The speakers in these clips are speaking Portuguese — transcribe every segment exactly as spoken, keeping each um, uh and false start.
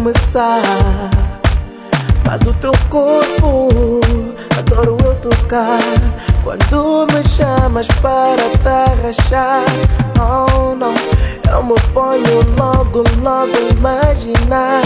começar. Mas o teu corpo, adoro eu tocar. Quando me chamas para te arrachar, oh não, eu me ponho logo, logo a imaginar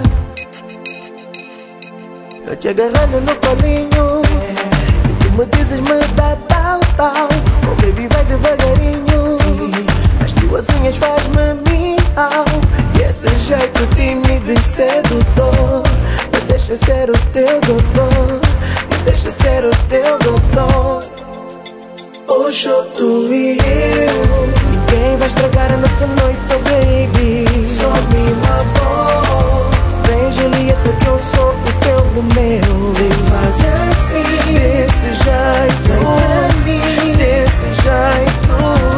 eu te agarrando no colinho e tu me dizes me dá tal, tal. Oh baby, vai devagarinho. Sim. As tuas unhas faz-me miau. E esse jeito tímido e sedutor me deixa ser o teu doutor, me deixa ser o teu doutor. Hoje tu e eu, ninguém vai estragar a nossa noite, oh baby. Só me amor. Vem Julieta que eu sou o teu Romeu. Vem fazer assim, desse jeito. Vem pra mim, desse jeito.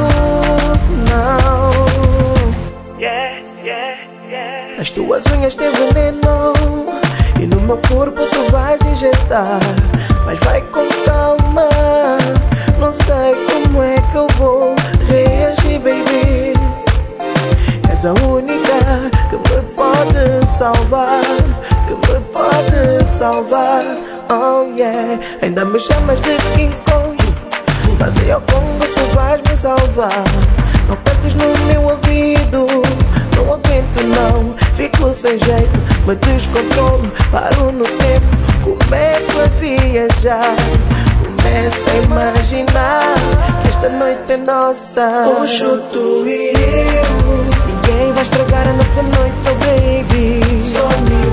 Não. Yeah, yeah, yeah. As tuas unhas têm veneno e no meu corpo tu vais injetar. Mas vai com calma, não sei como é que eu vou reagir, baby. És a única que me pode salvar, que me pode salvar, oh yeah. Ainda me chamas de King Kong, mas é ao Congo tu vais me salvar. Não cantes no meu ouvido, não aguento não, fico sem jeito, me descontrolo, paro no tempo, começo a viajar, começo a imaginar que esta noite é nossa. Hoje tu e eu, ninguém vai estragar a nossa noite, oh baby. Só me